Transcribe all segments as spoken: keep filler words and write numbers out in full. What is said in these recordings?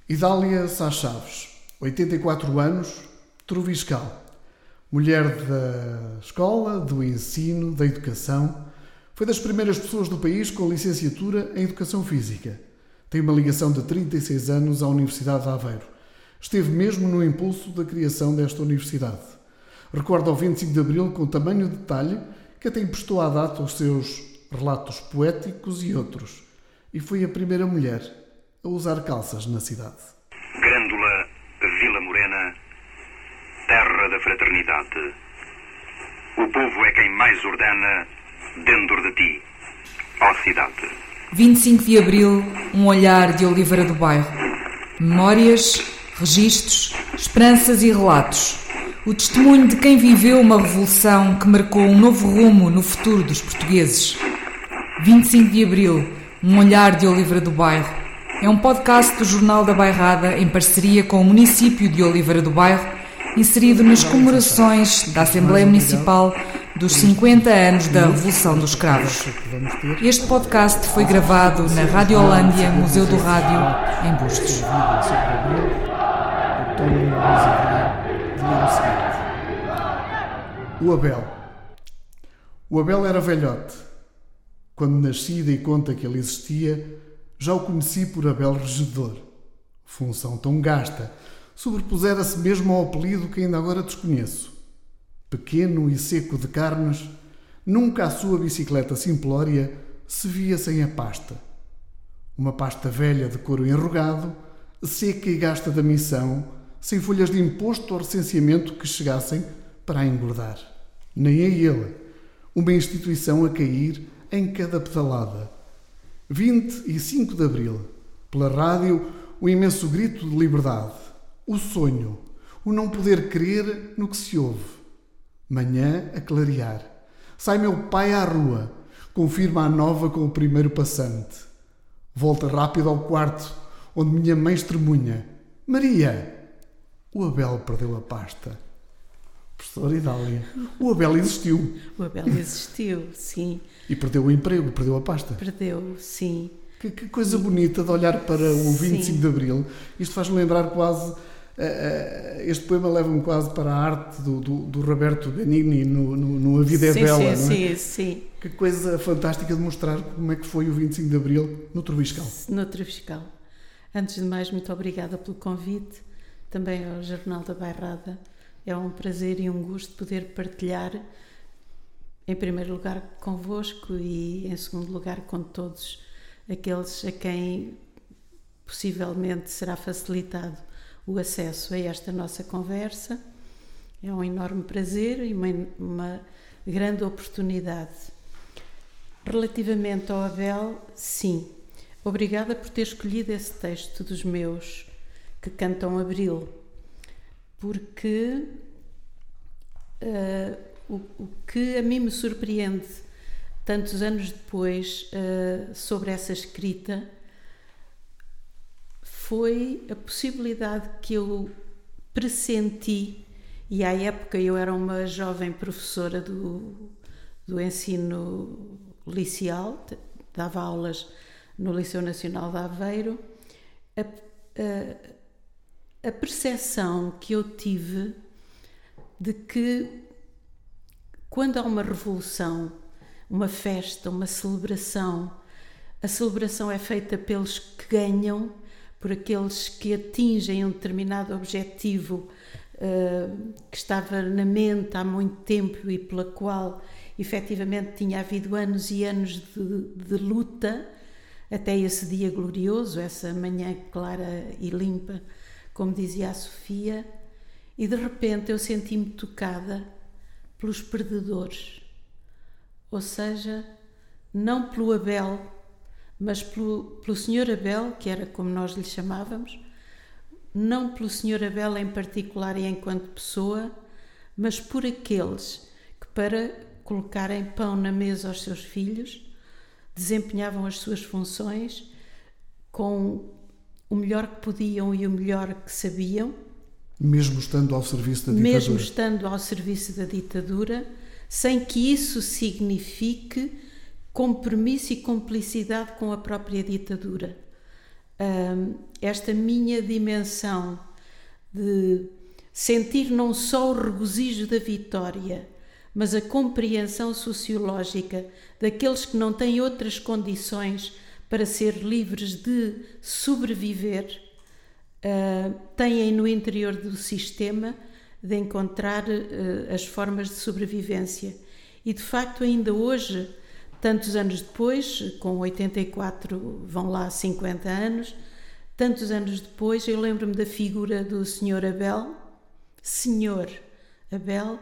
Idália Sá Chaves, oitenta e quatro anos, troviscal. Mulher da escola, do ensino, da educação. Foi das primeiras pessoas do país com licenciatura em Educação Física. Tem uma ligação de trinta e seis anos à Universidade de Aveiro. Esteve mesmo no impulso da criação desta universidade. Recorda o vinte e cinco de Abril com tamanho detalhe que até emprestou à data os seus relatos poéticos e outros. E foi a primeira mulher a usar calças na cidade. Grândola Vila Morena, terra da fraternidade. O povo é quem mais ordena dentro de ti, ó cidade. vinte e cinco de Abril, um olhar de Oliveira do Bairro. Memórias, registros, esperanças e relatos. O testemunho de quem viveu uma revolução que marcou um novo rumo no futuro dos portugueses. vinte e cinco de Abril, um olhar de Oliveira do Bairro. É um podcast do Jornal da Bairrada em parceria com o município de Oliveira do Bairro, inserido nas comemorações da Assembleia Municipal dos cinquenta anos da Revolução dos Cravos. Este podcast foi gravado na Radiolândia, Museu do Rádio, em Bustos. O Abel. O Abel era velhote. Quando nasci e dei conta que ele existia, já o conheci por Abel Regedor. Função tão gasta, sobrepusera-se mesmo ao apelido que ainda agora desconheço. Pequeno e seco de carnes, nunca a sua bicicleta simplória se via sem a pasta. Uma pasta velha de couro enrugado, seca e gasta da missão, sem folhas de imposto ou recenseamento que chegassem para a engordar. Nem a ele, uma instituição a cair em cada pedalada. vinte e cinco de Abril, pela rádio, o imenso grito de liberdade, o sonho, o não poder crer no que se ouve. Manhã a clarear. Sai meu pai à rua, confirma a nova com o primeiro passante. Volta rápido ao quarto, onde minha mãe estremunha. Maria! O Abel perdeu a pasta. Professora Idália, o Abel existiu. O Abel existiu, sim. E perdeu o emprego, perdeu a pasta. Perdeu, sim. Que, que coisa bonita de olhar para o vinte e cinco de Abril. Isto faz-me lembrar quase... Uh, uh, este poema leva-me quase para a arte do, do, do Roberto Benigni no, no, no A Vida é sim, Bela, sim, não é? Sim, sim. Que coisa fantástica de mostrar como é que foi o vinte e cinco de Abril no Troviscal. No Troviscal. Antes de mais, muito obrigada pelo convite, também ao Jornal da Bairrada. É um prazer e um gosto poder partilhar, em primeiro lugar, convosco e, em segundo lugar, com todos aqueles a quem possivelmente será facilitado o acesso a esta nossa conversa. É um enorme prazer e uma, uma grande oportunidade. Relativamente ao Abel, sim. Obrigada por ter escolhido esse texto dos meus que cantam Abril. Porque uh, o, o que a mim me surpreende tantos anos depois uh, sobre essa escrita foi a possibilidade que eu pressenti, e à época eu era uma jovem professora do, do ensino liceal, dava aulas no Liceu Nacional de Aveiro, a, a, a percepção que eu tive de que quando há uma revolução, uma festa, uma celebração, a celebração é feita pelos que ganham, por aqueles que atingem um determinado objetivo uh, que estava na mente há muito tempo e pela qual efetivamente tinha havido anos e anos de, de luta até esse dia glorioso, essa manhã clara e limpa, como dizia a Sofia, e de repente eu senti-me tocada pelos perdedores, ou seja, não pelo Abel, mas pelo, pelo senhor Abel, que era como nós lhe chamávamos, não pelo senhor Abel em particular e enquanto pessoa, mas por aqueles que, para colocarem pão na mesa aos seus filhos, desempenhavam as suas funções com o melhor que podiam e o melhor que sabiam, mesmo estando ao serviço da ditadura. Mesmo estando ao serviço da ditadura, sem que isso signifique compromisso e complicidade com a própria ditadura. esta minha dimensão de sentir não só o regozijo da vitória, mas a compreensão sociológica daqueles que não têm outras condições para ser livres de sobreviver, uh, têm no interior do sistema de encontrar uh, as formas de sobrevivência. E de facto ainda hoje, tantos anos depois, com oitenta e quatro vão lá cinquenta anos, tantos anos depois eu lembro-me da figura do senhor Abel, senhor Abel,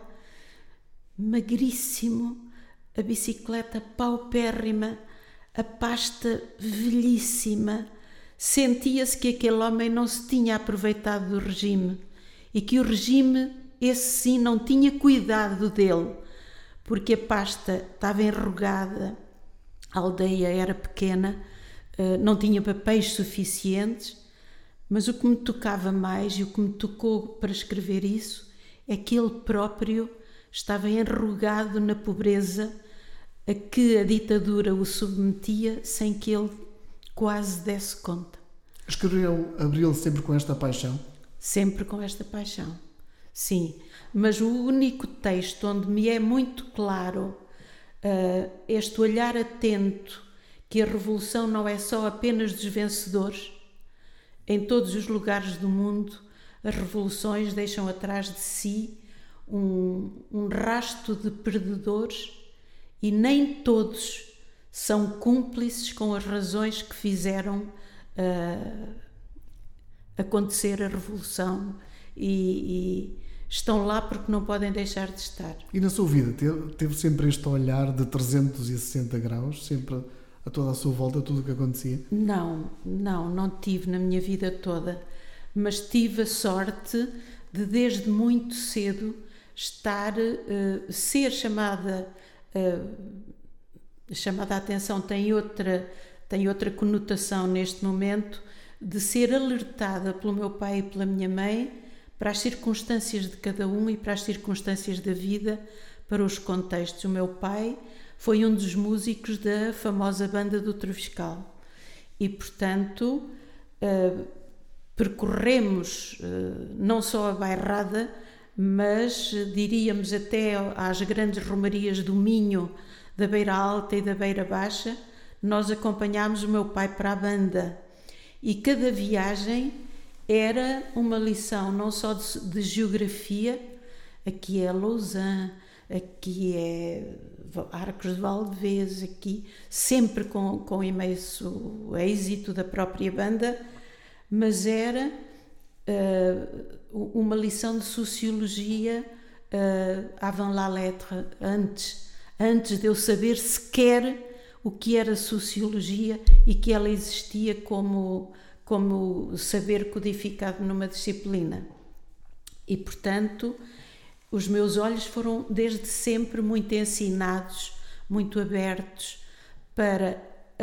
magríssimo, a bicicleta paupérrima, a pasta velhíssima. Sentia-se que aquele homem não se tinha aproveitado do regime e que o regime, esse sim, não tinha cuidado dele, porque a pasta estava enrugada, a aldeia era pequena, não tinha papéis suficientes, mas o que me tocava mais e o que me tocou para escrever isso é que ele próprio estava enrugado na pobreza a que a ditadura o submetia sem que ele quase desse conta. Escreveu Abril sempre com esta paixão? Sempre com esta paixão, sim. Mas o único texto onde me é muito claro uh, este olhar atento que a revolução não é só apenas dos vencedores. Em todos os lugares do mundo, as revoluções deixam atrás de si um, um rasto de perdedores e nem todos são cúmplices com as razões que fizeram uh, acontecer a revolução e, e estão lá porque não podem deixar de estar. E na sua vida, teve, teve sempre este olhar de trezentos e sessenta graus, sempre a toda a sua volta, tudo o que acontecia? Não, não, não tive na minha vida toda, mas tive a sorte de desde muito cedo estar, uh, ser chamada, uh, chamada a atenção, tem outra, tem outra conotação neste momento, de ser alertada pelo meu pai e pela minha mãe para as circunstâncias de cada um e para as circunstâncias da vida, para os contextos. O meu pai foi um dos músicos da famosa banda do Troviscal e, portanto, uh, percorremos uh, não só a bairrada, mas uh, diríamos até às grandes romarias do Minho, da Beira Alta e da Beira Baixa. Nós acompanhámos o meu pai para a banda e cada viagem era uma lição não só de, de geografia, aqui é Lausanne, aqui é Arcos de Valdevez, aqui sempre com, com imenso êxito da própria banda, mas era uh, uma lição de sociologia uh, avant la lettre, antes, antes de eu saber sequer o que era sociologia e que ela existia como, como saber codificado numa disciplina. E, portanto, os meus olhos foram desde sempre muito ensinados, muito abertos para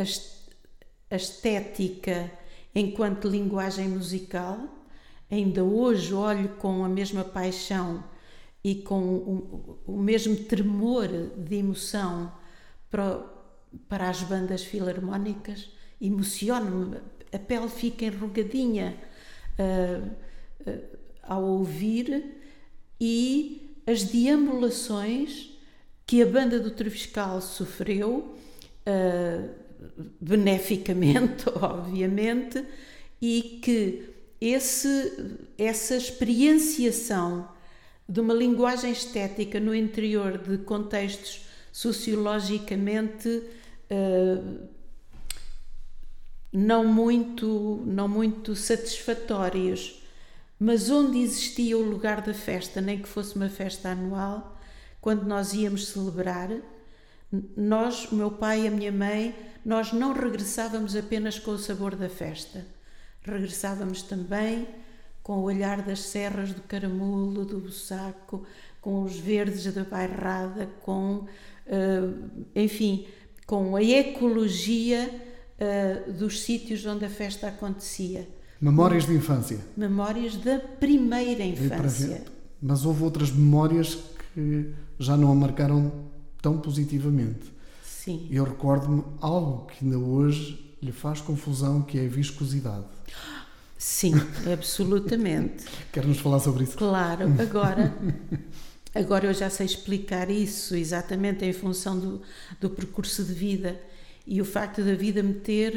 a estética enquanto linguagem musical. Ainda hoje olho com a mesma paixão e com o, o mesmo tremor de emoção para, para as bandas filarmónicas. Emociono-me, a pele fica enrugadinha uh, uh, ao ouvir, e as deambulações que a banda do Troviscal sofreu, uh, beneficamente, obviamente, e que esse, essa experienciação de uma linguagem estética no interior de contextos sociologicamente uh, não muito, não muito satisfatórios, mas onde existia o lugar da festa, nem que fosse uma festa anual, quando nós íamos celebrar, nós, o meu pai e a minha mãe, nós não regressávamos apenas com o sabor da festa, regressávamos também com o olhar das serras do Caramulo, do Bussaco, com os verdes da bairrada, com, uh, enfim, com a ecologia uh, dos sítios onde a festa acontecia. Memórias de infância. Memórias da primeira infância. Mas houve outras memórias que já não a marcaram tão positivamente. Sim. Eu recordo-me algo que ainda hoje lhe faz confusão, que é a viscosidade. Sim, absolutamente. Quer-nos falar sobre isso? Claro, agora, agora eu já sei explicar isso exatamente em função do, do percurso de vida e o facto da vida me ter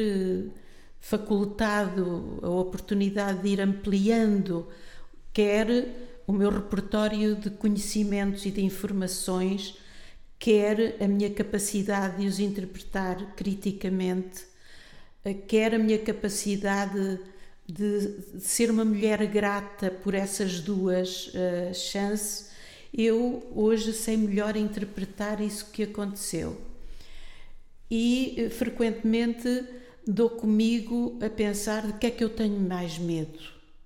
facultado a oportunidade de ir ampliando, quer o meu repertório de conhecimentos e de informações, quer a minha capacidade de os interpretar criticamente, quer a minha capacidade de, de ser uma mulher grata por essas duas uh, chances, eu hoje sei melhor interpretar isso que aconteceu. E uh, frequentemente dou comigo a pensar de que é que eu tenho mais medo.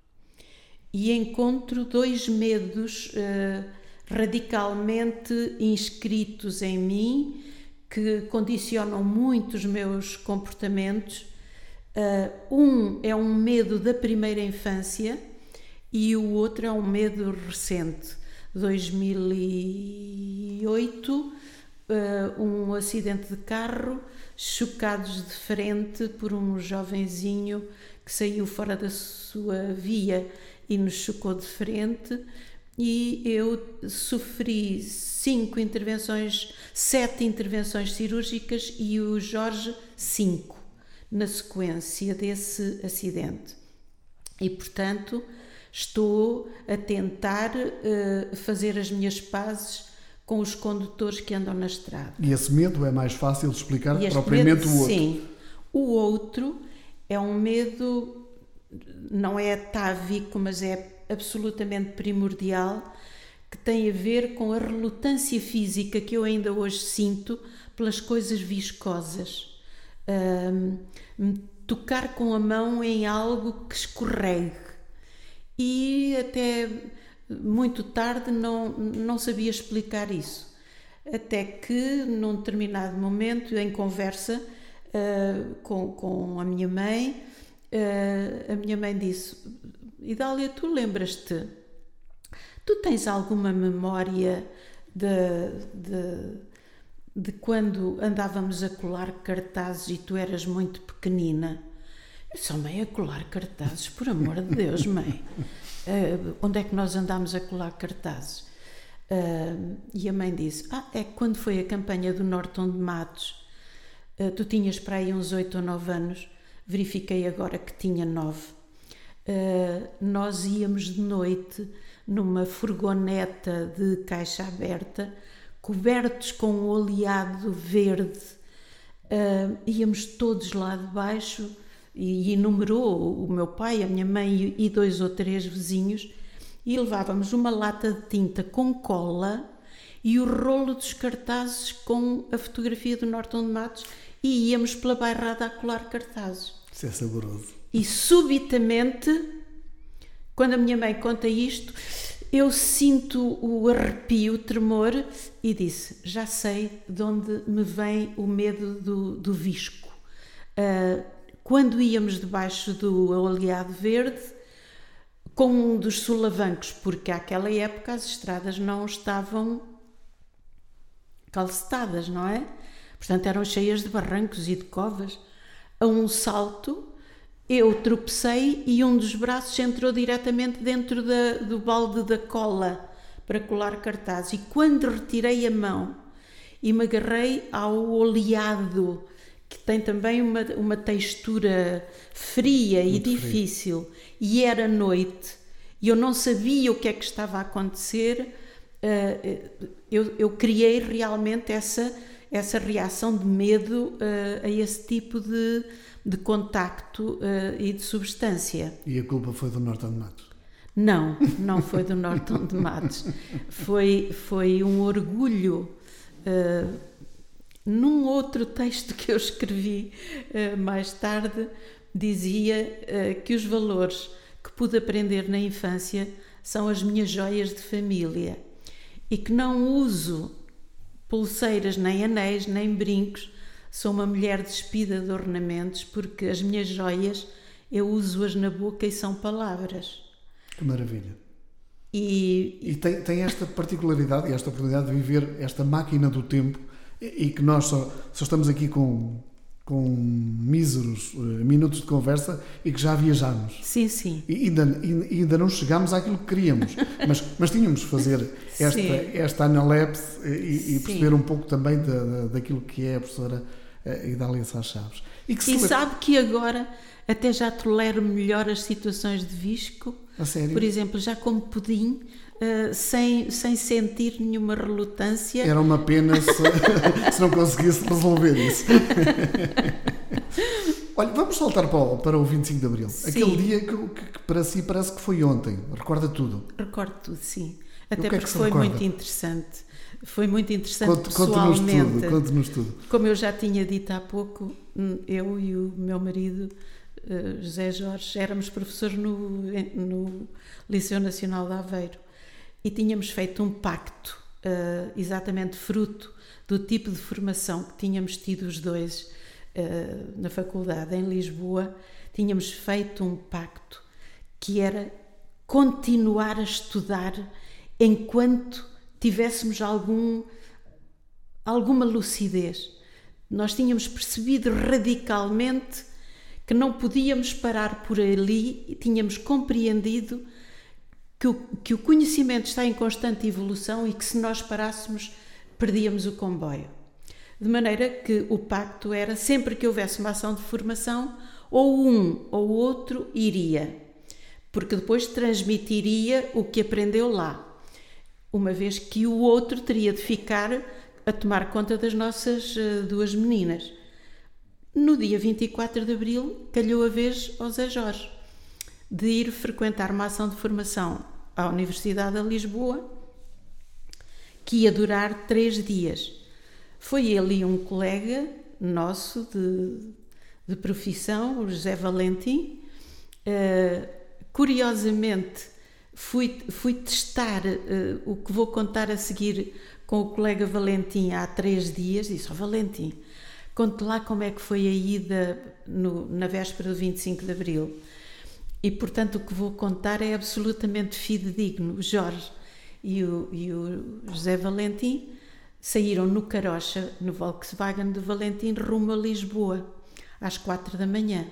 E encontro dois medos uh, radicalmente inscritos em mim, que condicionam muito os meus comportamentos. Uh, um é um medo da primeira infância e o outro é um medo recente. dois mil e oito, uh, um acidente de carro, chocados de frente por um jovenzinho que saiu fora da sua via e nos chocou de frente, e eu sofri cinco intervenções, sete intervenções cirúrgicas e o Jorge cinco, na sequência desse acidente. E, portanto, estou a tentar uh, fazer as minhas pazes com os condutores que andam na estrada. E esse medo é mais fácil de explicar que propriamente medo, o outro? Sim. O outro é um medo, não é atávico, mas é absolutamente primordial, que tem a ver com a relutância física que eu ainda hoje sinto pelas coisas viscosas. Um, tocar com a mão em algo que escorregue. E até muito tarde não, não sabia explicar isso. Até que, num determinado momento, em conversa uh, com, com a minha mãe, uh, a minha mãe disse: Idália, tu lembras-te? Tu tens alguma memória de, de, de quando andávamos a colar cartazes e tu eras muito pequenina? Eu só mãe a colar cartazes, por amor de Deus, mãe. Uh, onde é que nós andámos a colar cartazes? Uh, e a mãe disse: Ah, é que quando foi a campanha do Norton de Matos, uh, tu tinhas para aí uns oito ou nove anos, verifiquei agora que tinha nove. Uh, nós íamos de noite numa furgoneta de caixa aberta, cobertos com um oleado verde, uh, íamos todos lá de baixo, e enumerou o meu pai, a minha mãe e dois ou três vizinhos, e levávamos uma lata de tinta com cola e o rolo dos cartazes com a fotografia do Norton de Matos, e íamos pela bairrada a colar cartazes. Isso é saboroso. E subitamente, quando a minha mãe conta isto, eu sinto o arrepio, o tremor, e disse: já sei de onde me vem o medo do, do visco. Uh, quando íamos debaixo do oleado verde, com um dos solavancos, porque àquela época as estradas não estavam calcetadas, não é? Portanto, eram cheias de barrancos e de covas. A um salto, eu tropecei e um dos braços entrou diretamente dentro da, do balde da cola para colar cartazes. E quando retirei a mão e me agarrei ao oleado, que tem também uma, uma textura fria e muito difícil, frio. E era noite, e eu não sabia o que é que estava a acontecer, uh, eu, eu criei realmente essa, essa reação de medo uh, a esse tipo de, de contacto uh, e de substância. E a culpa foi do Norton de Matos? Não, não foi do Norton de Matos. Foi, foi um orgulho. Uh, Num outro texto que eu escrevi uh, mais tarde, dizia uh, que os valores que pude aprender na infância são as minhas joias de família e que não uso pulseiras, nem anéis, nem brincos. Sou uma mulher despida de ornamentos, porque as minhas joias eu uso-as na boca e são palavras. Que maravilha! E, e tem, tem esta particularidade e esta oportunidade de viver esta máquina do tempo, e que nós só, só estamos aqui com, com míseros uh, minutos de conversa e que já viajámos. Sim, sim. E ainda, e ainda não chegámos àquilo que queríamos, mas, mas tínhamos de fazer esta, esta analepse e, e perceber um pouco também da, da, daquilo que é a professora uh, Idália Sá Chaves. E, que e le... sabe que agora até já tolero melhor as situações de visco. A sério? Por exemplo, já como pudim, uh, sem, sem sentir nenhuma relutância. Era uma pena se, se não conseguisse resolver isso. Olha, vamos saltar para o, para o vinte e cinco de Abril. Sim. Aquele dia que, que, que para si parece que foi ontem. Recorda tudo? Recordo tudo, sim. Até porque é foi recorda? muito interessante. Foi muito interessante Conte, pessoalmente. Conte-nos tudo, conte-nos tudo. Como eu já tinha dito há pouco, eu e o meu marido, José Jorge, éramos professores no, no Liceu Nacional de Aveiro e tínhamos feito um pacto, uh, exatamente fruto do tipo de formação que tínhamos tido os dois uh, na faculdade em Lisboa. Tínhamos feito um pacto que era continuar a estudar enquanto tivéssemos algum, alguma lucidez. Nós tínhamos percebido radicalmente que não podíamos parar por ali e tínhamos compreendido que o, que o conhecimento está em constante evolução e que se nós parássemos perdíamos o comboio. De maneira que o pacto era sempre que houvesse uma ação de formação, ou um ou outro iria, porque depois transmitiria o que aprendeu lá, uma vez que o outro teria de ficar a tomar conta das nossas uh, duas meninas. No dia vinte e quatro de Abril, calhou a vez ao Zé Jorge de ir frequentar uma ação de formação à Universidade de Lisboa, que ia durar três dias. Foi ele e um colega nosso de, de profissão, o José Valentim. Uh, curiosamente, fui, fui testar uh, o que vou contar a seguir com o colega Valentim há três dias. Disse: ó, Valentim, conte lá como é que foi a ida no, na véspera do vinte e cinco de Abril. E, portanto, o que vou contar é absolutamente fidedigno. O Jorge e o, e o José Valentim saíram no Carocha, no Volkswagen do Valentim, rumo a Lisboa, às quatro da manhã.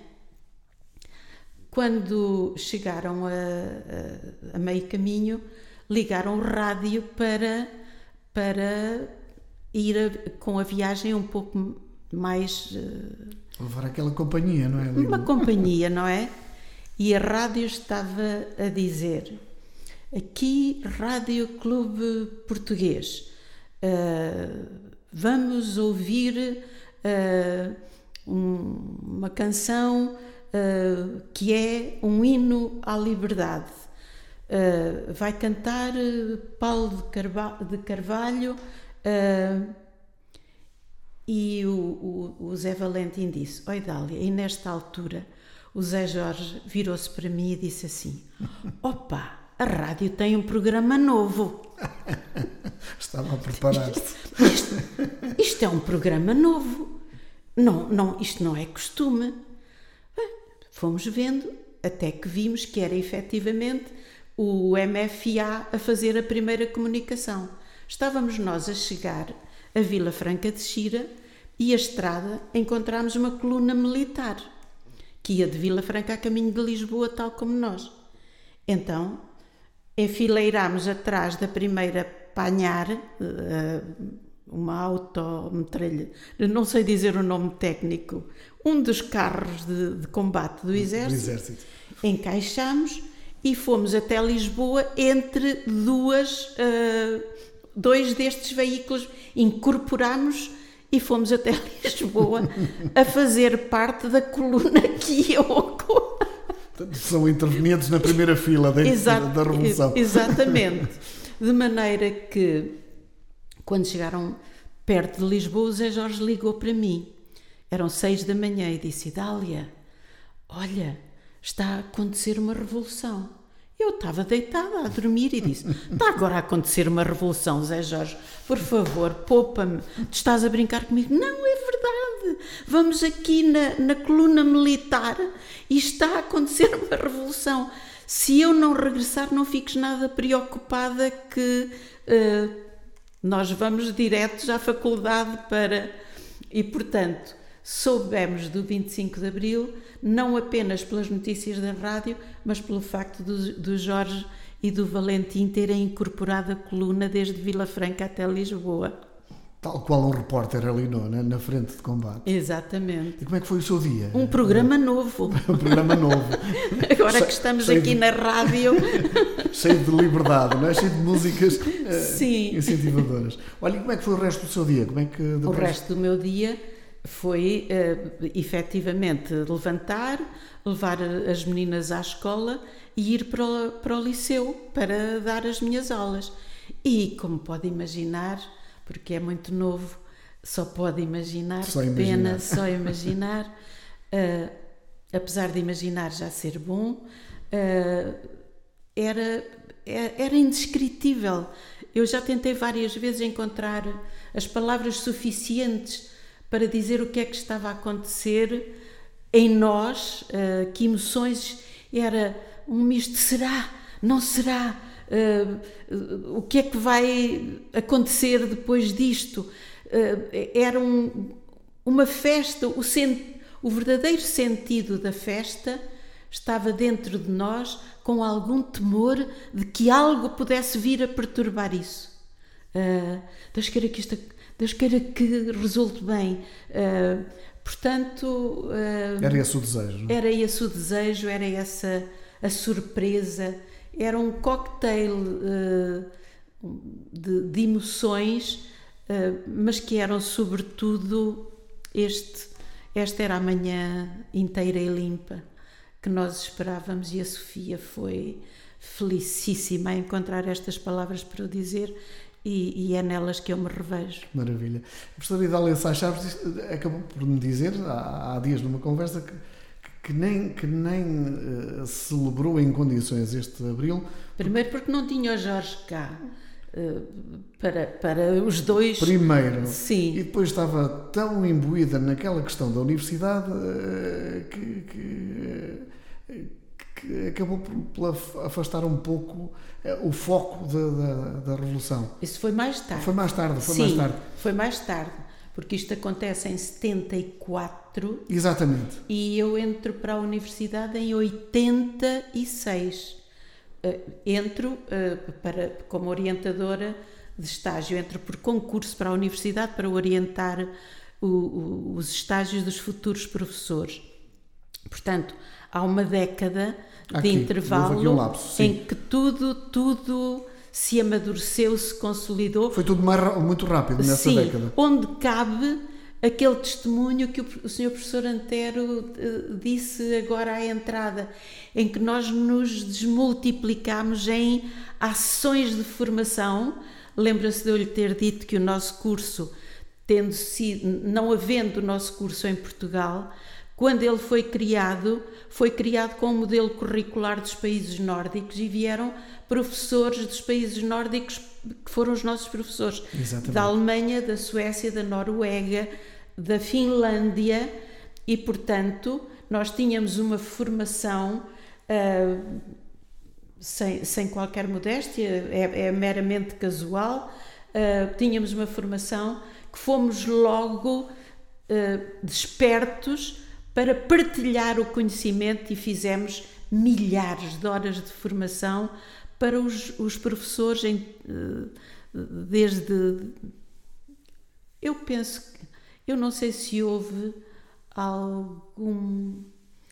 Quando chegaram a, a, a meio caminho, ligaram o rádio para, para ir a, com a viagem um pouco mais... Uh, levar aquela companhia, não é? Uma companhia, não é? E a rádio estava a dizer: aqui, Rádio Clube Português, uh, vamos ouvir uh, um, uma canção uh, que é um hino à liberdade. Uh, vai cantar Paulo de Carvalho, de Carvalho uh, e o, o, o Zé Valentim disse: oi Dália, e nesta altura o Zé Jorge virou-se para mim e disse assim: opa, a rádio tem um programa novo. Estava a preparar-se. Isto, isto, isto é um programa novo. Não, não, isto não é costume. Bem, fomos vendo até que vimos que era efetivamente o M F A a fazer a primeira comunicação. Estávamos nós a chegar a Vila Franca de Xira e a estrada encontramos uma coluna militar que ia de Vila Franca a caminho de Lisboa, tal como nós. Então, enfileirámos atrás da primeira panhar, uma autometralha, não sei dizer o nome técnico, um dos carros de, de combate do exército, do exército. Encaixámos e fomos até Lisboa entre duas, uh, dois destes veículos, incorporámos e fomos até Lisboa a fazer parte da coluna que ia ocorrer. São intervenientes na primeira fila da, Exato, da Revolução. Exatamente. De maneira que, quando chegaram perto de Lisboa, o Zé Jorge ligou para mim. Eram seis da manhã e disse: Dália, olha, está a acontecer uma revolução. Eu estava deitada a dormir e disse: está agora a acontecer uma revolução, Zé Jorge, por favor, poupa-me, tu estás a brincar comigo? Não, é verdade, vamos aqui na, na coluna militar e está a acontecer uma revolução. Se eu não regressar, não fiques nada preocupada que uh, nós vamos diretos à faculdade para... E, portanto, soubemos do vinte e cinco de Abril, não apenas pelas notícias da rádio, mas pelo facto do, do Jorge e do Valentim terem incorporado a coluna desde Vila Franca até Lisboa. Tal qual um repórter ali no, na, na frente de combate. Exatamente. E como é que foi o seu dia? Um programa novo. Um programa novo. Agora Che- que estamos cheio aqui de- na rádio. Cheio de liberdade, não é? Cheio de músicas eh, Sim. incentivadoras. Olha, e como é que foi o resto do seu dia? Como é que O depois... resto do meu dia foi, uh, efetivamente, levantar, levar as meninas à escola e ir para o, para o liceu para dar as minhas aulas. E, como pode imaginar, porque é muito novo, só pode imaginar, Só que imaginar. pena, só imaginar. Uh, apesar de imaginar já ser bom, uh, era, era indescritível. Eu já tentei várias vezes encontrar as palavras suficientes para dizer o que é que estava a acontecer em nós, uh, que emoções era um misto de será, não será, uh, uh, o que é que vai acontecer depois disto. Uh, era um, uma festa, o, sen, o verdadeiro sentido da festa estava dentro de nós, com algum temor de que algo pudesse vir a perturbar isso. Uh, Deus queira que isto, Deus queira que resulte bem. Uh, portanto, uh, Era esse o desejo, não é? era esse o desejo, era essa a surpresa, era um cocktail uh, de, de emoções, uh, mas que eram sobretudo este, esta era a manhã inteira e limpa que nós esperávamos, e a Sofia foi felicíssima a encontrar estas palavras para eu dizer, e, e é nelas que eu me revejo. Maravilha. A professora Idália Sá Chaves acabou por me dizer, há, há dias numa conversa, que, que nem, que nem uh, celebrou em condições este Abril. Primeiro porque não tinha o Jorge cá, uh, para, para os dois... Primeiro. Sim. E depois estava tão imbuída naquela questão da universidade uh, que... que que acabou por, por afastar um pouco o foco da, da, da Revolução. Isso foi mais tarde. Foi mais tarde, foi Sim, mais tarde. foi mais tarde, porque isto acontece em setenta e quatro Exatamente. e eu entro para a universidade em oitenta e seis. Uh, entro uh, para, como orientadora de estágio, entro por concurso para a universidade para orientar o, o, os estágios dos futuros professores. Portanto, há uma década de Aqui, intervalo houve aqui um lapso, sim. em que tudo, tudo se amadureceu, se consolidou. Foi tudo mais, muito rápido nessa Sim, década. onde cabe aquele testemunho que o, o senhor professor Antero uh, disse agora à entrada, em que nós nos desmultiplicamos em ações de formação. Lembra-se de eu lhe ter dito que o nosso curso, tendo sido, não havendo o nosso curso em Portugal, quando ele foi criado, foi criado com o modelo curricular dos países nórdicos e vieram professores dos países nórdicos que foram os nossos professores. Exatamente. Da Alemanha, da Suécia, da Noruega, da Finlândia, e, portanto, nós tínhamos uma formação uh, sem, sem qualquer modéstia, é, é meramente casual, uh, tínhamos uma formação que fomos logo uh, despertos para partilhar o conhecimento, e fizemos milhares de horas de formação para os, os professores, em, desde... Eu penso que... Eu não sei se houve algum,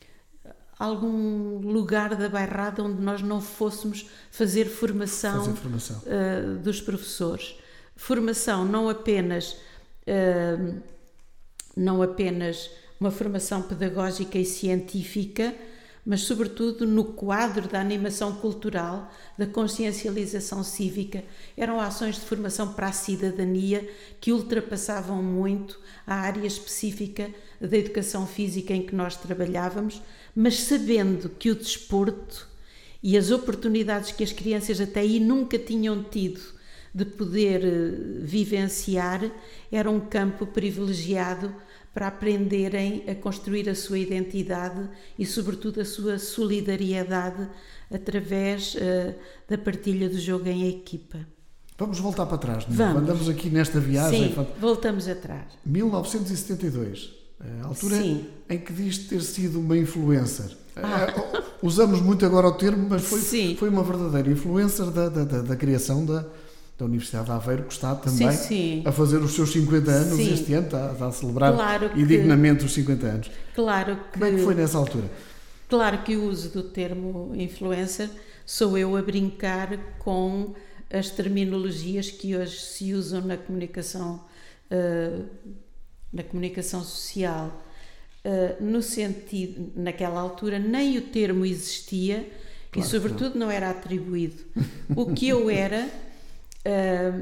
algum lugar da Bairrada onde nós não fôssemos fazer formação, fazer formação. Uh, dos professores. Formação não apenas... Uh, não apenas... uma formação pedagógica e científica, mas sobretudo no quadro da animação cultural, da consciencialização cívica. Eram ações de formação para a cidadania que ultrapassavam muito a área específica da educação física em que nós trabalhávamos, mas sabendo que o desporto e as oportunidades que as crianças até aí nunca tinham tido de poder vivenciar, era um campo privilegiado para aprenderem a construir a sua identidade e, sobretudo, a sua solidariedade através uh, da partilha do jogo em equipa. Vamos voltar para trás, não? Vamos. Andamos aqui nesta viagem. Sim, voltamos atrás. mil novecentos e setenta e dois. A altura Sim. em que diz ter sido uma influencer. Ah. Usamos muito agora o termo, mas foi, Sim. foi uma verdadeira influencer da, da, da, da criação da, da Universidade de Aveiro, que está também sim, sim. a fazer os seus cinquenta anos Sim. este ano, está, está a celebrar Claro e que- dignamente os cinquenta anos. Claro que, Como é que foi nessa altura? claro que o uso do termo influencer sou eu a brincar com as terminologias que hoje se usam na comunicação, uh, na comunicação social. Uh, no sentido, naquela altura, nem o termo existia Claro e, sobretudo, não. não era atribuído. O que eu era, uh,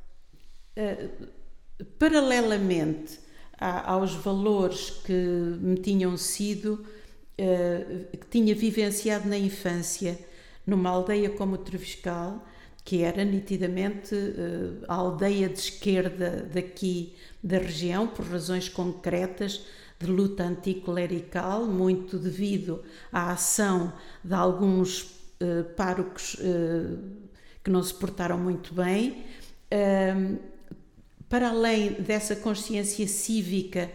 uh, paralelamente a, aos valores que me tinham sido, uh, que tinha vivenciado na infância, numa aldeia como o Treviscal, que era nitidamente uh, a aldeia de esquerda daqui da região, por razões concretas, de luta anticlerical, muito devido à ação de alguns uh, párocos uh, que não se portaram muito bem. Uh, para além dessa consciência cívica,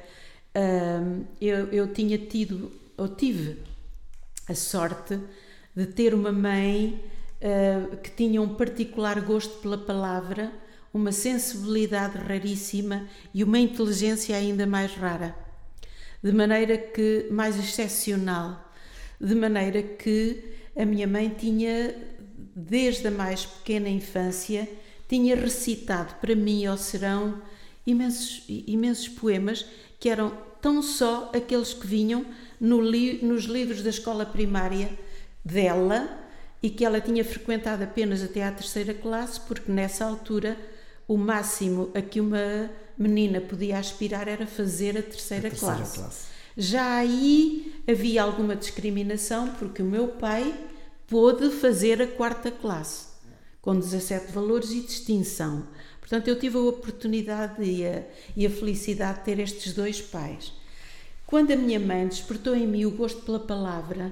uh, eu, eu tinha tido, ou tive a sorte de ter uma mãe uh, que tinha um particular gosto pela palavra, uma sensibilidade raríssima e uma inteligência ainda mais rara. De maneira que, mais excepcional, de maneira que a minha mãe tinha, desde a mais pequena infância, tinha recitado para mim ao serão imensos, imensos poemas que eram tão só aqueles que vinham no li, nos livros da escola primária dela e que ela tinha frequentado apenas até à terceira classe, porque nessa altura o máximo a que uma menina podia aspirar era fazer a terceira, a terceira classe. classe. Já aí havia alguma discriminação, porque o meu pai pôde fazer a quarta classe, com dezassete valores e distinção. Portanto, eu tive a oportunidade e a, e a felicidade de ter estes dois pais. Quando a minha mãe despertou em mim o gosto pela palavra,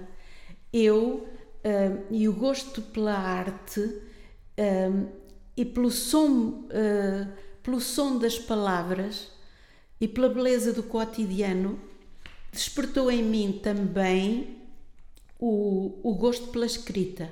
eu, uh, e o gosto pela arte, uh, e pelo som... Uh, pelo som das palavras e pela beleza do cotidiano, despertou em mim também o, o gosto pela escrita.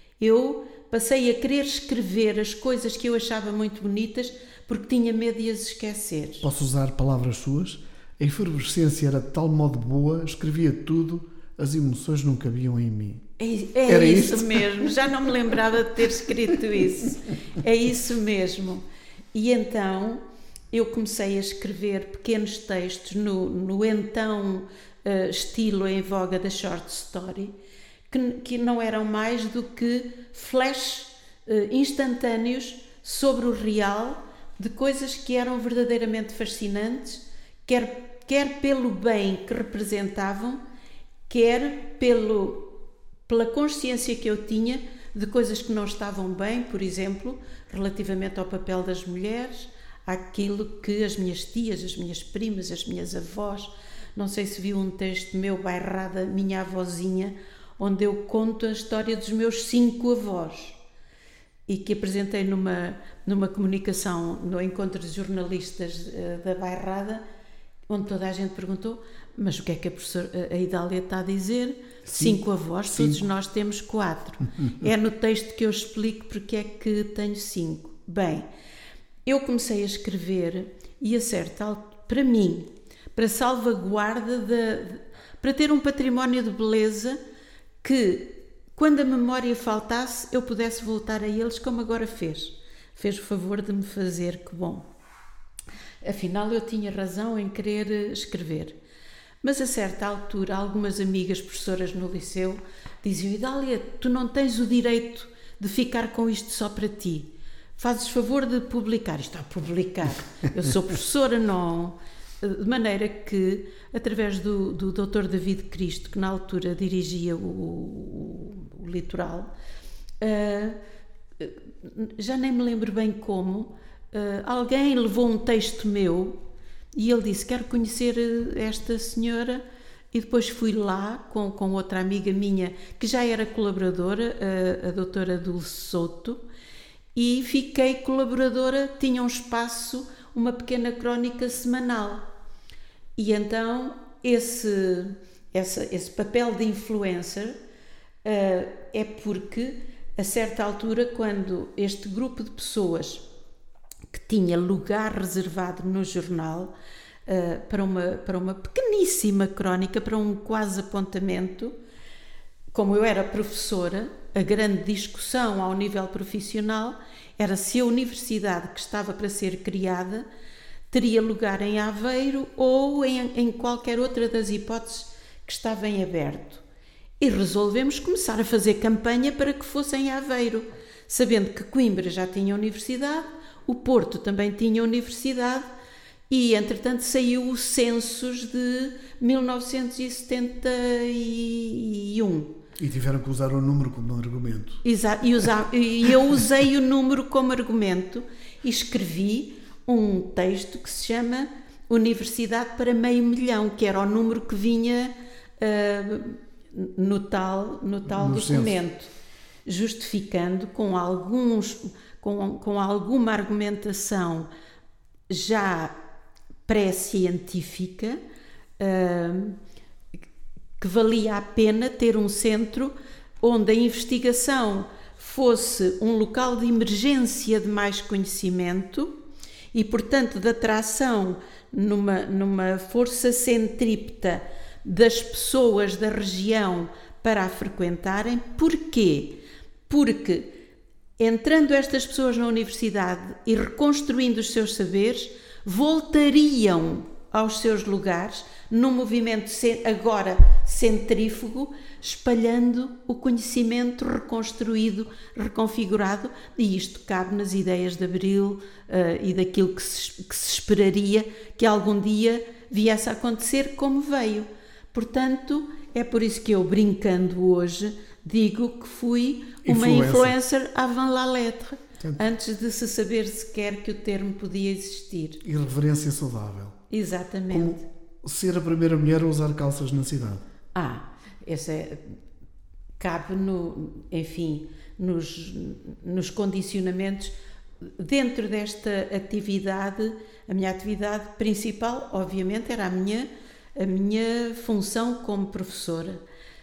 Eu passei a querer escrever as coisas que eu achava muito bonitas porque tinha medo de as esquecer. Posso usar palavras suas? A efervescência era de tal modo boa, escrevia tudo, as emoções não cabiam em mim. É, é isso isto? mesmo, já não me lembrava de ter escrito isso. É isso mesmo. E então eu comecei a escrever pequenos textos no, no então uh, estilo em voga da short story, que, que não eram mais do que flash uh, instantâneos sobre o real, de coisas que eram verdadeiramente fascinantes, quer, quer pelo bem que representavam, quer pelo, pela consciência que eu tinha de coisas que não estavam bem, por exemplo, relativamente ao papel das mulheres, àquilo que as minhas tias, as minhas primas, as minhas avós, não sei se viu um texto meu, Bairrada, Minha Avózinha, onde eu conto a história dos meus cinco avós e que apresentei numa, numa comunicação, no encontro de jornalistas uh, da Bairrada, onde toda a gente perguntou, mas o que é que a, professora, a Idália está a dizer? Cinco, cinco avós, cinco. Todos nós temos quatro. É no texto que eu explico porque é que tenho cinco. Bem, eu comecei a escrever e a certa altura, para mim, para salvaguarda, de, para ter um património de beleza que, quando a memória faltasse, eu pudesse voltar a eles como agora fez. Fez o favor de me fazer, que bom. Afinal, eu tinha razão em querer escrever. Mas a certa altura, algumas amigas professoras no liceu diziam: Idália, tu não tens o direito de ficar com isto só para ti. Fazes favor de publicar. Isto a publicar. Eu sou professora, não. De maneira que, através do, do doutor David Cristo, que na altura dirigia o, o, o Litoral, uh, já nem me lembro bem como, uh, alguém levou um texto meu e ele disse: quero conhecer esta senhora, e depois fui lá com, com outra amiga minha que já era colaboradora, a, a doutora Dulce Souto, e fiquei colaboradora, tinha um espaço, uma pequena crónica semanal. E então esse, esse, esse papel de influencer uh, é porque, a certa altura, quando este grupo de pessoas que tinha lugar reservado no jornal uh, para, uma, para uma pequeníssima crónica, para um quase apontamento, como eu era professora, a grande discussão ao nível profissional era se a universidade que estava para ser criada teria lugar em Aveiro ou em, em qualquer outra das hipóteses que estava em aberto. E resolvemos começar a fazer campanha para que fosse em Aveiro, sabendo que Coimbra já tinha universidade, o Porto também tinha universidade e, entretanto, saiu o Census de mil novecentos e setenta e um. E tiveram que usar o número como argumento. Exato, e, usar, e eu usei o número como argumento e escrevi um texto que se chama Universidade para Meio Milhão, que era o número que vinha uh, no tal, no tal no documento, censo. Justificando com, alguns, com, com alguma argumentação já pré-científica, uh, que valia a pena ter um centro onde a investigação fosse um local de emergência de mais conhecimento e, portanto, de atração numa, numa força centrípeta das pessoas da região para a frequentarem. Porquê? Porque, entrando estas pessoas na universidade e reconstruindo os seus saberes, voltariam aos seus lugares num movimento agora centrífugo, espalhando o conhecimento reconstruído, reconfigurado, e isto cabe nas ideias de Abril uh, e daquilo que se, que se esperaria que algum dia viesse a acontecer, como veio. Portanto, é por isso que eu, brincando hoje, digo que fui uma influencer, influencer avant la lettre, Tanto. antes de se saber sequer que o termo podia existir. Irreverência saudável. Exatamente. Como ser a primeira mulher a usar calças na cidade. Ah, essa é, cabe no, enfim, nos, nos condicionamentos. Dentro desta atividade, a minha atividade principal, obviamente, era a minha, a minha função como professora.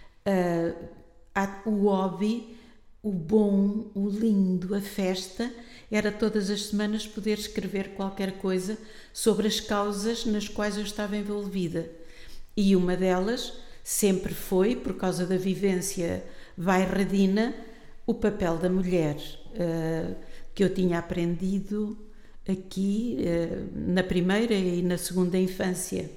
Uh, o hobby, o bom, o lindo, a festa, era todas as semanas poder escrever qualquer coisa sobre as causas nas quais eu estava envolvida. E uma delas sempre foi, por causa da vivência bairradina, o papel da mulher, uh, que eu tinha aprendido aqui uh, na primeira e na segunda infância.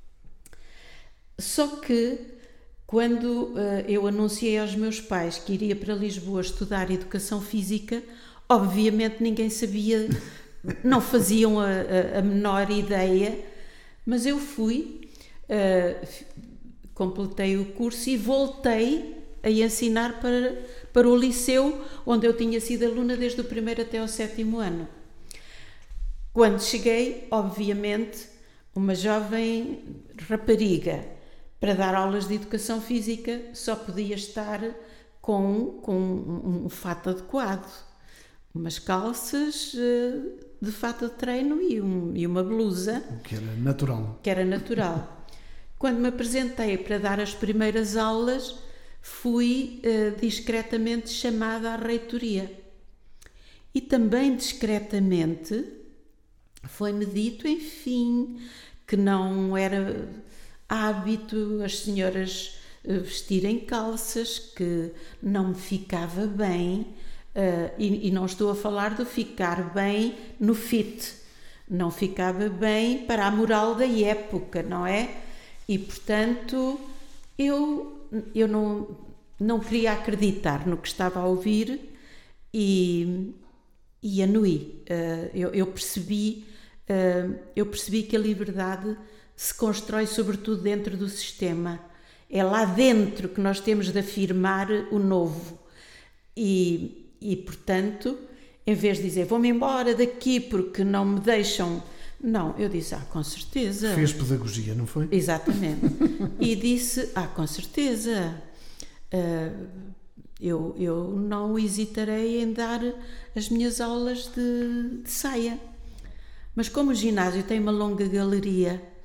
Só que, quando uh, eu anunciei aos meus pais que iria para Lisboa estudar Educação Física, obviamente ninguém sabia, não faziam a, a, a menor ideia, mas eu fui, uh, completei o curso e voltei a ensinar para, para o liceu, onde eu tinha sido aluna desde o primeiro até o sétimo ano. Quando cheguei, obviamente, uma jovem rapariga, para dar aulas de Educação Física, só podia estar com, com um, um fato adequado. Umas calças uh, de fato de treino e, um, e uma blusa. O que era natural. Que era natural. Quando me apresentei para dar as primeiras aulas, fui uh, discretamente chamada à reitoria. E também discretamente foi-me dito, enfim, que não era hábito as senhoras uh, vestirem calças, que não me ficava bem. Uh, e, e não estou a falar de ficar bem no fit, não ficava bem para a moral da época, não é? E, portanto, eu, eu não, não queria acreditar no que estava a ouvir e, e anuí. Uh, eu, eu, percebi, uh, eu percebi que a liberdade se constrói sobretudo dentro do sistema. É lá dentro que nós temos de afirmar o novo. E E, portanto, em vez de dizer vou-me embora daqui porque não me deixam... Não, eu disse, ah, com certeza. Fez pedagogia, não foi? Exatamente. E disse, ah, com certeza. Uh, eu, eu não hesitarei em dar as minhas aulas de, de saia. Mas como o ginásio tem uma longa galeria,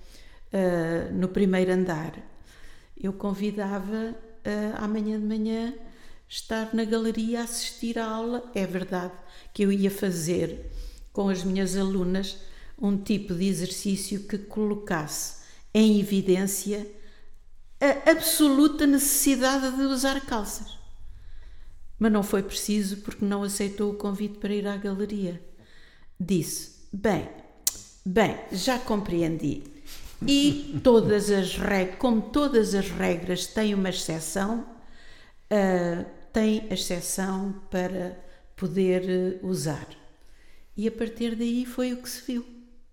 uh, no primeiro andar, eu convidava uh, amanhã de manhã estar na galeria a assistir à aula. É verdade que eu ia fazer com as minhas alunas um tipo de exercício que colocasse em evidência a absoluta necessidade de usar calças. Mas não foi preciso, porque não aceitou o convite para ir à galeria. Disse, bem, bem, já compreendi. E todas as regras, como todas as regras têm uma exceção, uh, tem a exceção para poder uh, usar. E a partir daí foi o que se viu.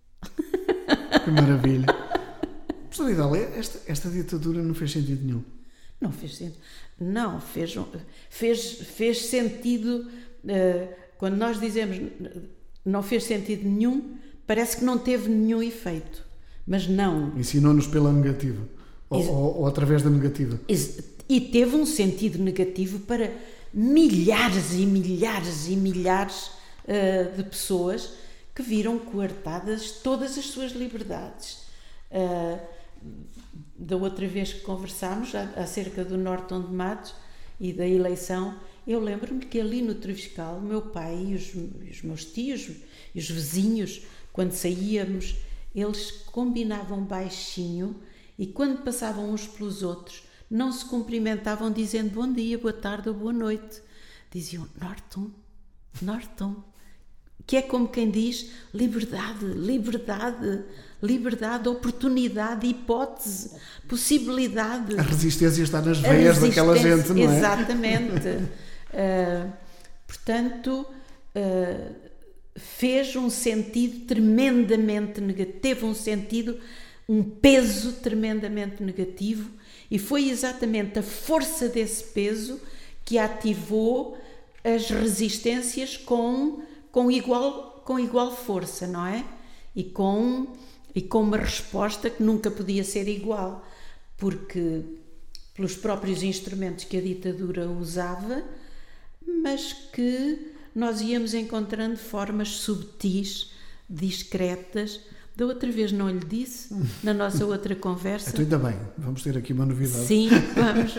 Que maravilha. Professor Idália, esta, esta ditadura não fez sentido nenhum. Não fez sentido. Não, fez, fez, fez sentido. Uh, quando nós dizemos não fez sentido nenhum, parece que não teve nenhum efeito. Mas não. Ensinou-nos pela negativa. Ou, Ex- ou, ou através da negativa. Ex- E teve um sentido negativo para milhares e milhares e milhares uh, de pessoas que viram coartadas todas as suas liberdades. Uh, da outra vez que conversámos acerca do Norton de Matos e da eleição, eu lembro-me que ali no Treviscal, o meu pai e os, os meus tios e os vizinhos, quando saíamos, eles combinavam baixinho e quando passavam uns pelos outros, não se cumprimentavam dizendo bom dia, boa tarde ou boa noite. Diziam Norton, Norton, que é como quem diz liberdade, liberdade, liberdade, oportunidade, hipótese, possibilidade. A resistência está nas veias daquela gente, não é? Exatamente. uh, portanto, uh, fez um sentido tremendamente negativo, teve um sentido, um peso tremendamente negativo, e foi exatamente a força desse peso que ativou as resistências com, com, igual, com igual força, não é? E com, e com uma resposta que nunca podia ser igual, porque pelos próprios instrumentos que a ditadura usava, mas que nós íamos encontrando formas subtis, discretas. Da outra vez não lhe disse, na nossa outra conversa. Então ainda bem, vamos ter aqui uma novidade. Sim, vamos.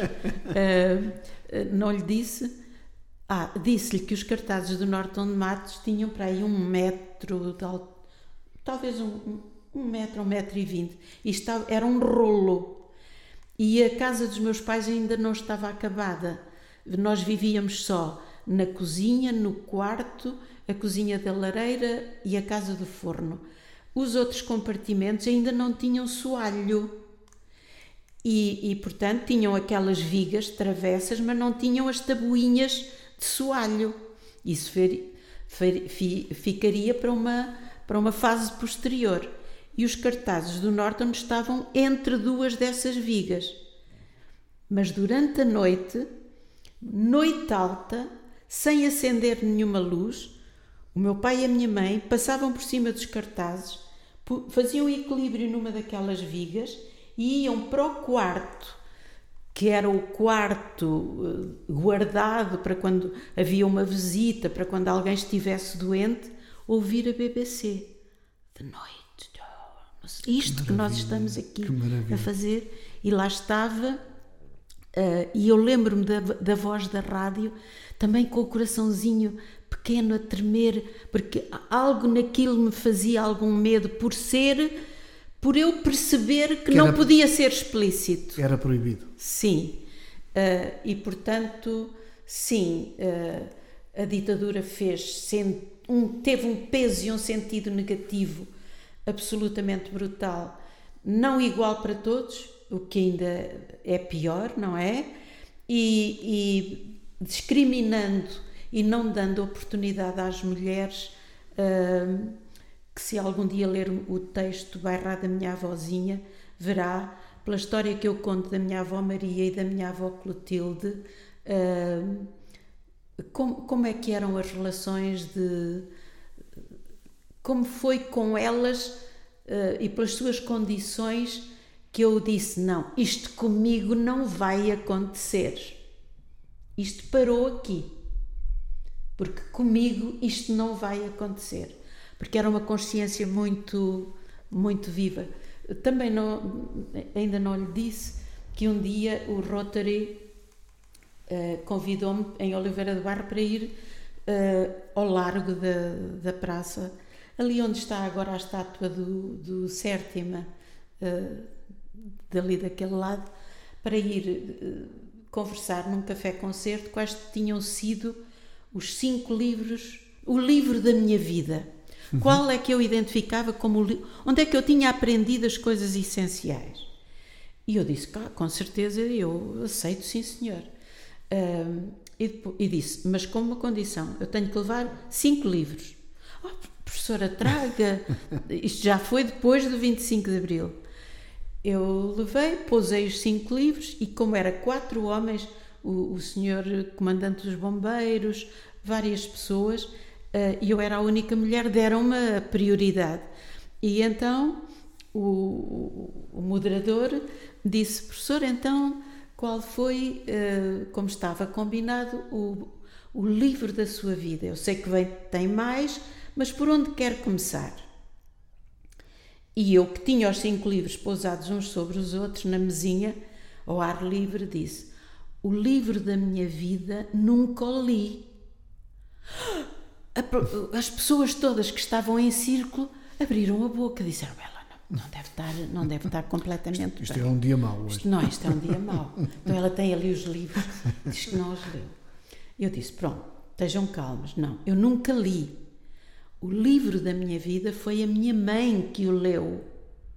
Uh, não lhe disse. Ah, disse-lhe que os cartazes do Norton de Matos tinham para aí um metro de alto, talvez um, um, um metro, um metro e vinte. E estava, era um rolo. E a casa dos meus pais ainda não estava acabada. Nós vivíamos só na cozinha, no quarto, a cozinha da lareira e a casa do forno. Os outros compartimentos ainda não tinham soalho e, e, portanto, tinham aquelas vigas travessas, mas não tinham as tabuinhas de soalho. Isso fer, fer, fi, ficaria para uma, para uma fase posterior. E os cartazes do Norton estavam entre duas dessas vigas. Mas durante a noite, noite alta, sem acender nenhuma luz, o meu pai e a minha mãe passavam por cima dos cartazes, faziam equilíbrio numa daquelas vigas e iam para o quarto, que era o quarto guardado para quando havia uma visita, para quando alguém estivesse doente, ouvir a B B C. De noite. Isto que, que nós estamos aqui a fazer. E lá estava, uh, e eu lembro-me da, da voz da rádio, também com o coraçãozinho pequeno a tremer, porque algo naquilo me fazia algum medo por ser, por eu perceber que, que não era, podia ser explícito. Era proibido. Sim. Uh, e, portanto, sim, uh, a ditadura fez, um, teve um peso e um sentido negativo absolutamente brutal. Não igual para todos, o que ainda é pior, não é? E, e discriminando e não dando oportunidade às mulheres, uh, que se algum dia ler o texto Bairrada da minha avózinha, verá, pela história que eu conto da minha avó Maria e da minha avó Clotilde, uh, como, como é que eram as relações de... como foi com elas uh, e pelas suas condições que eu disse, não, isto comigo não vai acontecer. Isto parou aqui. Porque comigo isto não vai acontecer. Porque era uma consciência muito, muito viva. Também não, ainda não lhe disse que um dia o Rotary uh, convidou-me em Oliveira do Bairro para ir uh, ao largo da, da praça, ali onde está agora a estátua do, do Sértima, uh, dali daquele lado, para ir uh, conversar num café-concerto quais tinham sido os cinco livros, o livro da minha vida. Uhum. Qual é que eu identificava como... Li- onde é que eu tinha aprendido as coisas essenciais? E eu disse, ah, com certeza eu aceito, sim senhor. Um, e, depois, e disse, mas com uma condição, eu tenho que levar cinco livros. Oh, professora, traga. Isto já foi depois do vinte e cinco de Abril. Eu levei, pousei os cinco livros e como era quatro homens, o, o senhor comandante dos bombeiros, várias pessoas, uh, e eu era a única mulher, deram-me a prioridade. E então o, o, o moderador disse, professor, então qual foi, uh, como estava combinado, o, o livro da sua vida? Eu sei que vem, tem mais, mas por onde quer começar? E eu, que tinha os cinco livros pousados uns sobre os outros na mesinha, ao ar livre, disse, o livro da minha vida nunca o li. As pessoas todas que estavam em círculo abriram a boca e disseram, ela não, não, deve estar, não deve estar completamente Isto, isto bem. é um dia mau hoje. Isto, não, isto é um dia mau. Então ela tem ali os livros, diz que não os leu. Eu disse, pronto, estejam calmas. Não, eu nunca li. O livro da minha vida foi a minha mãe que o leu.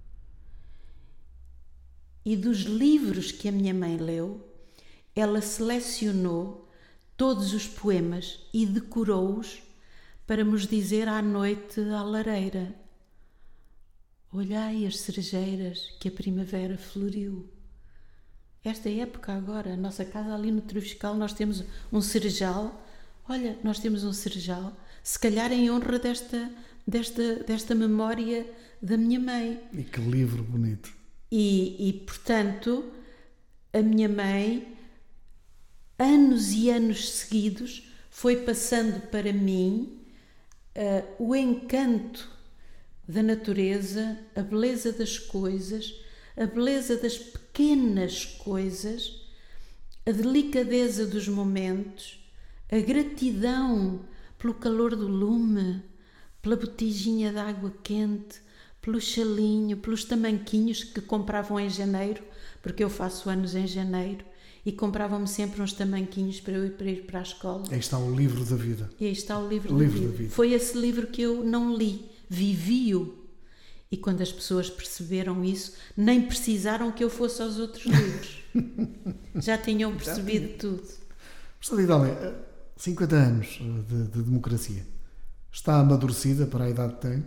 E dos livros que a minha mãe leu, ela selecionou todos os poemas e decorou-os para nos dizer à noite à lareira. Olhai as cerejeiras que a primavera floriu. Esta época agora, a nossa casa ali no Trovescal, nós temos um cerejal. Olha, nós temos um cerejal, se calhar em honra desta, desta, desta memória da minha mãe. E que livro bonito. E, e, portanto, a minha mãe, anos e anos seguidos, foi passando para mim uh, o encanto da natureza, a beleza das coisas, a beleza das pequenas coisas, a delicadeza dos momentos, a gratidão pelo calor do lume, pela botijinha de água quente, pelo chalinho, pelos tamanquinhos que compravam em janeiro, porque eu faço anos em janeiro, e compravam-me sempre uns tamanquinhos para eu ir para, ir para a escola. Aí está o livro da vida. E aí está o livro, o da, livro vida. da vida. Foi esse livro que eu não li, vivi-o. E quando as pessoas perceberam isso, nem precisaram que eu fosse aos outros livros. Já tinham percebido Já tudo. Professor Idália, cinquenta anos de, de democracia. Está amadurecida para a idade que tem?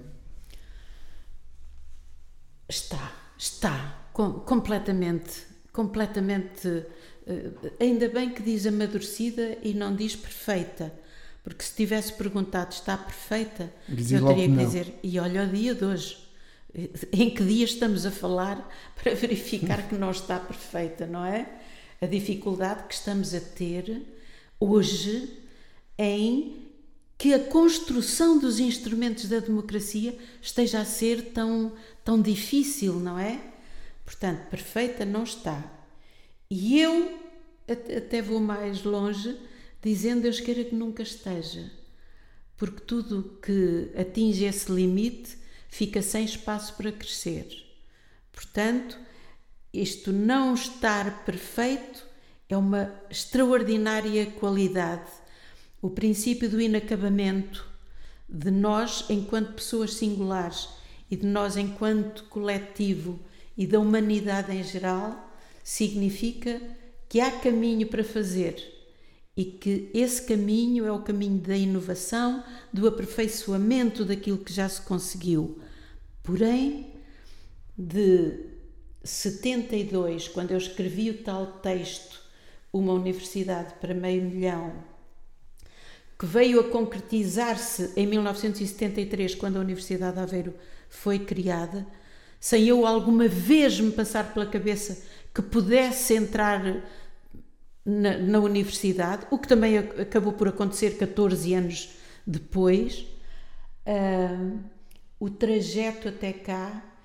Está, está. Com, completamente, completamente. Ainda bem que diz amadurecida e não diz perfeita. Porque se tivesse perguntado está perfeita, Dizia eu teria que não. dizer, e olha o dia de hoje. Em que dia estamos a falar para verificar que não está perfeita, não é? A dificuldade que estamos a ter hoje em que a construção dos instrumentos da democracia esteja a ser tão, tão difícil, não é? Portanto, perfeita não está. E eu até vou mais longe dizendo eu quero que nunca esteja, porque tudo que atinge esse limite fica sem espaço para crescer. Portanto, isto não estar perfeito é uma extraordinária qualidade. O princípio do inacabamento de nós enquanto pessoas singulares e de nós enquanto coletivo e da humanidade em geral significa que há caminho para fazer e que esse caminho é o caminho da inovação, do aperfeiçoamento daquilo que já se conseguiu. Porém, de setenta e dois, quando eu escrevi o tal texto, Uma Universidade para Meio Milhão, que veio a concretizar-se em mil novecentos e setenta e três, quando a Universidade de Aveiro foi criada, sem eu alguma vez me passar pela cabeça que pudesse entrar na, na universidade, o que também acabou por acontecer catorze anos depois. Uh, o trajeto até cá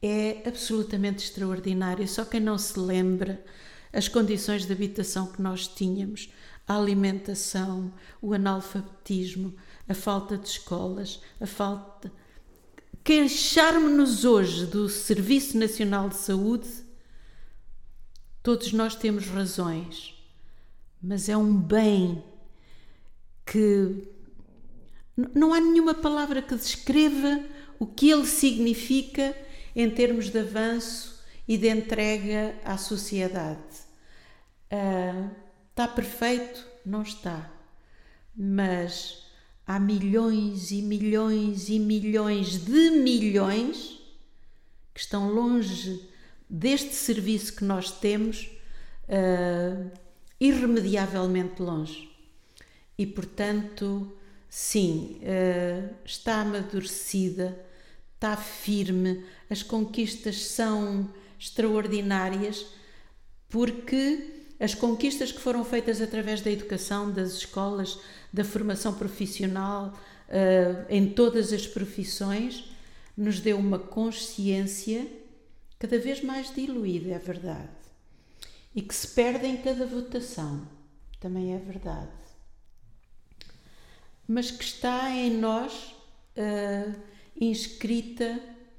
é absolutamente extraordinário. Só quem não se lembra as condições de habitação que nós tínhamos, a alimentação, o analfabetismo, a falta de escolas, a falta... Queixar-nos hoje do Serviço Nacional de Saúde, todos nós temos razões, mas é um bem que não há nenhuma palavra que descreva o que ele significa em termos de avanço e de entrega à sociedade. Uh, está perfeito? Não está. Mas há milhões e milhões e milhões de milhões que estão longe deste serviço que nós temos, uh, irremediavelmente longe. E, portanto, sim, uh, está amadurecida, está firme, as conquistas são extraordinárias, porque as conquistas que foram feitas através da educação, das escolas, da formação profissional, uh, em todas as profissões, nos deu uma consciência cada vez mais diluída, é verdade, e que se perde em cada votação, também é verdade, mas que está em nós uh, inscrita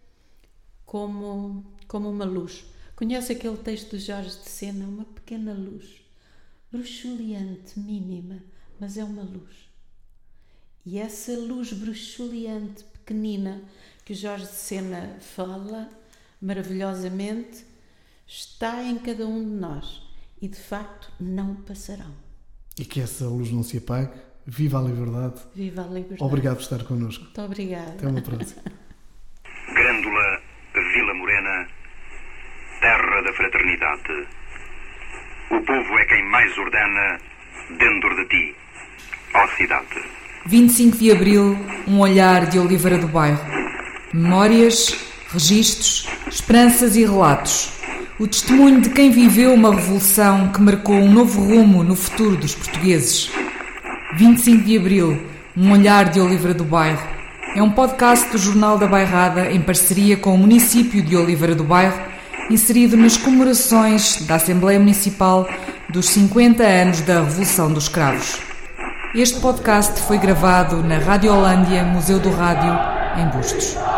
como, como uma luz. Conhece aquele texto de Jorge de Sena, uma pequena luz, bruxuleante, mínima, mas é uma luz. E essa luz bruxuleante, pequenina, que o Jorge de Sena fala maravilhosamente, está em cada um de nós e, de facto, não passarão. E que essa luz não se apague. Viva a liberdade. Viva a liberdade. Obrigado por estar connosco. Muito obrigada. Até uma próxima. Grândola Vila Morena, terra da fraternidade. O povo é quem mais ordena dentro de ti, ó cidade. vinte e cinco de Abril, um olhar de Oliveira do Bairro. Memórias, registros, esperanças e relatos. O testemunho de quem viveu uma revolução que marcou um novo rumo no futuro dos portugueses. vinte e cinco de Abril, um olhar de Oliveira do Bairro. É um podcast do Jornal da Bairrada em parceria com o município de Oliveira do Bairro, inserido nas comemorações da Assembleia Municipal dos cinquenta anos da Revolução dos Cravos. Este podcast foi gravado na Rádio Holândia, Museu do Rádio, em Bustos.